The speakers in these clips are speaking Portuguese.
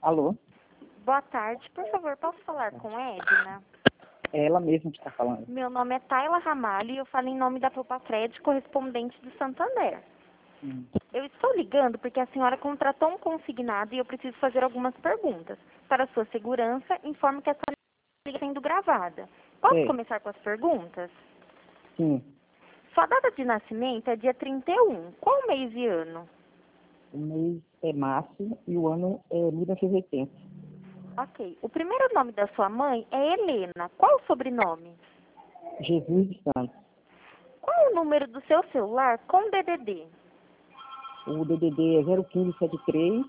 Alô? Boa tarde, por favor, posso falar com Edna? É ela mesma que está falando. Meu nome é Tayla Ramalho e eu falo em nome da Popacred, correspondente do Santander. Eu estou ligando porque a senhora contratou um consignado e eu preciso fazer algumas perguntas. Para sua segurança, informo que essa ligação está sendo gravada. Posso Sei. começar com as perguntas? Sim. Sua data de nascimento é dia 31. Qual mês e ano? O mês é março e o ano é 1980. Ok. O primeiro nome da sua mãe é Helena. Qual o sobrenome? Jesus dos Santos. Qual o número do seu celular com DDD? O DDD é 01573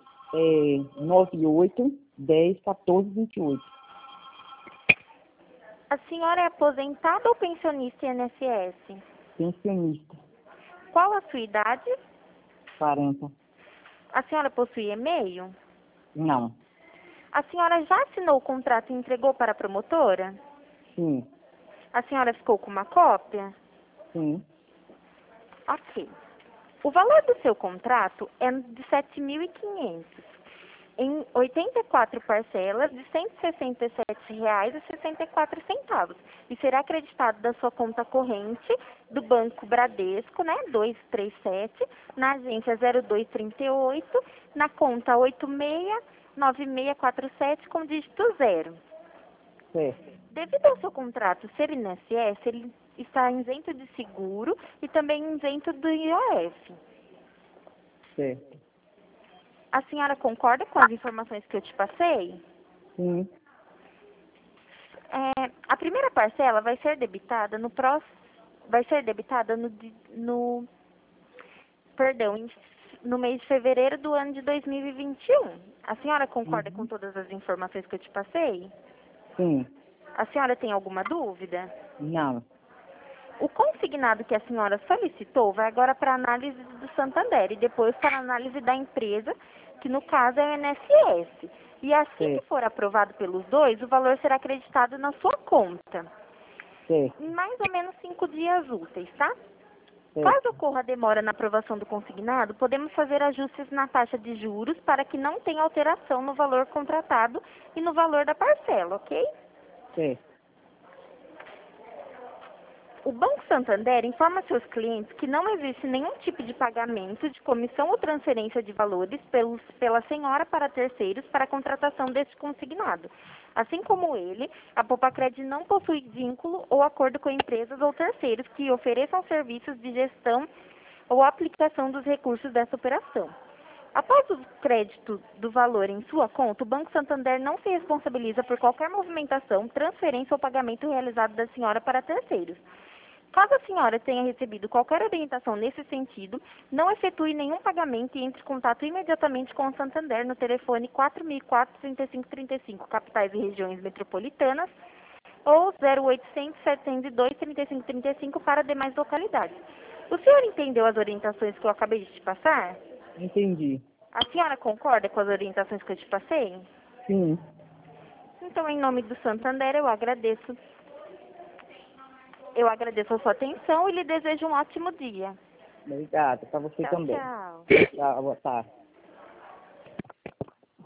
98 10 14 28. A senhora é aposentada ou pensionista INSS? Pensionista. Qual a sua idade? 40. A senhora possui e-mail? Não. A senhora já assinou o contrato e entregou para a promotora? Sim. A senhora ficou com uma cópia? Sim. Ok. O valor do seu contrato é de R$ 7.500, em 84 parcelas de R$ 167,64 e será acreditado da sua conta corrente do Banco Bradesco, né, 237, na agência 0238, na conta 869647 com dígito 0. Certo. Devido ao seu contrato ser INSS, ele está isento de seguro e também isento do IOF. Certo. A senhora concorda com as informações que eu te passei? Sim. A primeira parcela vai ser debitada no mês de fevereiro do ano de 2021. A senhora concorda com todas as informações que eu te passei? Sim. A senhora tem alguma dúvida? Não. O consignado que a senhora solicitou vai agora para análise do Santander e depois para análise da empresa, que no caso é o INSS. E assim que for aprovado pelos dois, o valor será acreditado na sua conta. Certo. Em mais ou menos 5 dias úteis, tá? Certo. Caso ocorra demora na aprovação do consignado, podemos fazer ajustes na taxa de juros para que não tenha alteração no valor contratado e no valor da parcela, ok? Certo. O Banco Santander informa seus clientes que não existe nenhum tipo de pagamento de comissão ou transferência de valores pela senhora para terceiros para a contratação deste consignado. Assim como ele, a Popacred não possui vínculo ou acordo com empresas ou terceiros que ofereçam serviços de gestão ou aplicação dos recursos dessa operação. Após o crédito do valor em sua conta, o Banco Santander não se responsabiliza por qualquer movimentação, transferência ou pagamento realizado da senhora para terceiros. Caso a senhora tenha recebido qualquer orientação nesse sentido, não efetue nenhum pagamento e entre em contato imediatamente com o Santander no telefone 4004-3535, capitais e regiões metropolitanas, ou 0800-702-3535 para demais localidades. O senhor entendeu as orientações que eu acabei de te passar? Entendi. A senhora concorda com as orientações que eu te passei? Sim. Então, em nome do Santander, eu agradeço a sua atenção e lhe desejo um ótimo dia. Obrigado. Para você Tchau, também. tchau. Tchau. Boa tarde.